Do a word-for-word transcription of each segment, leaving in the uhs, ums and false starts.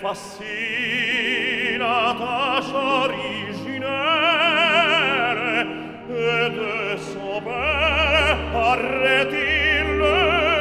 tâche originelle et de sauveur arrêter le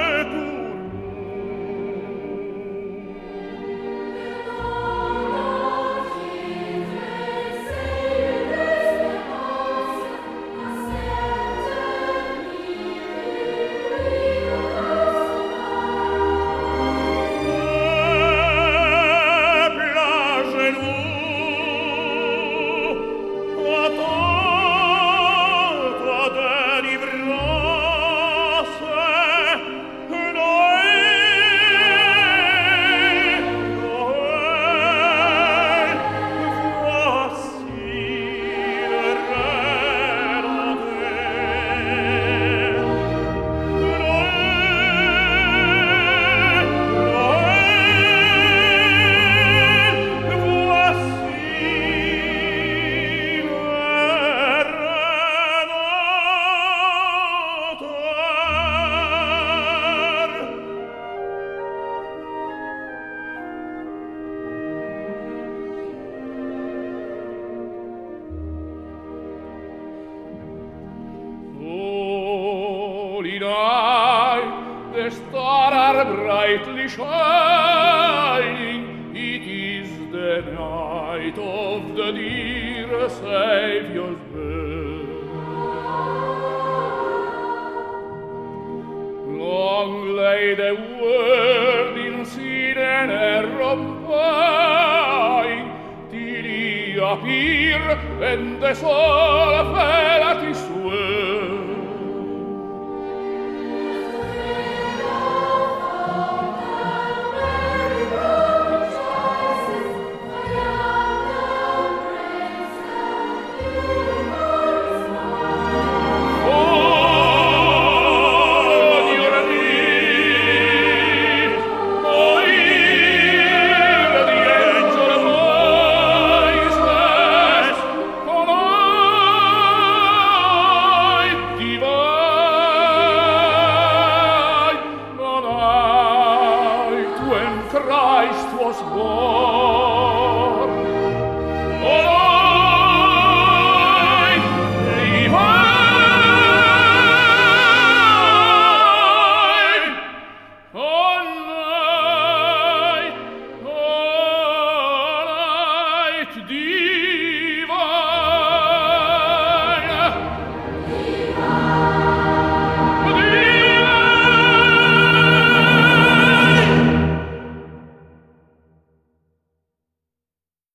night, the stars are brightly shining. It is the night of the dear Saviour's birth. Long lay the world in sin and error pine, till he appeared, and the soul fell at his